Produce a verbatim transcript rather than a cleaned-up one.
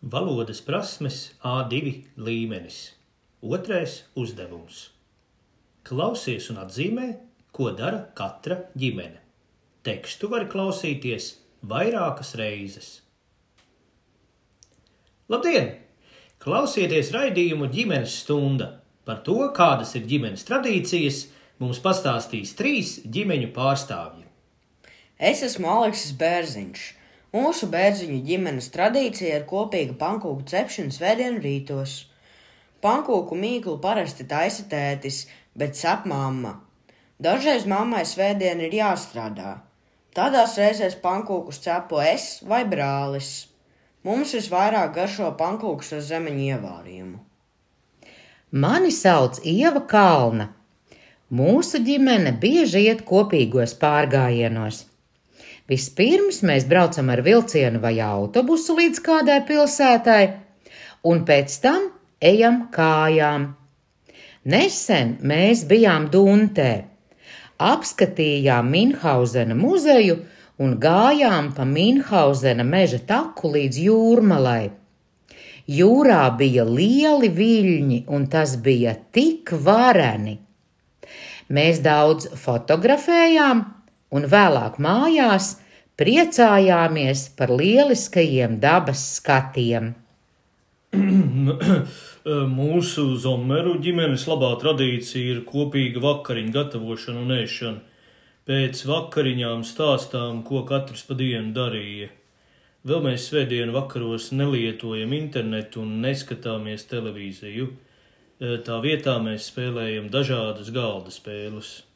Valodas prasmes A divi līmenis. Otrais uzdevums. Klausies un atzīmē, ko dara katra ģimene. Tekstu var klausīties vairākas reizes. Labdien! Klausieties raidījumu ģimenes stunda. Par to, kādas ir ģimenes tradīcijas, mums pastāstīs trīs ģimeņu pārstāvji. Es esmu Aleksis Bērziņš. Mūsu Bērziņu ģimenes tradīcija ir kopīga pankūku cepšana svētdienu rītos. Pankūku mīklu parasti taisa tētis, bet cep mamma. Dažreiz mammai svētdien ir jāstrādā. Tādās reizēs pankūkus cepu es vai brālis. Mums visvairāk garšo pankūks ar zemeņu ievārījumu. Mani sauc Ieva Kalna. Mūsu ģimene bieži iet kopīgos pārgājienos. Vispirms mēs braucam ar vilcienu vai autobusu līdz kādai pilsētai, un pēc tam ejam kājām. Nesen mēs bijām Duntē, apskatījām Minhauzena muzeju un gājām pa Minhauzena meža taku līdz Jūrmalai. Jūrā bija lieli viļņi, un tas bija tik vareni. Mēs daudz fotografējām, un vēlāk mājās priecājāmies par lieliskajiem dabas skatiem. Mūsu Zomeru ģimenes labā tradīcija ir kopīga vakariņu gatavošana un ēšana. Pēc vakariņām stāstām, ko katrs pa dienu darīja. Vēl mēs svētdienu vakaros nelietojam internetu un neskatāmies televīziju. Tā vietā mēs spēlējam dažādas galda spēles.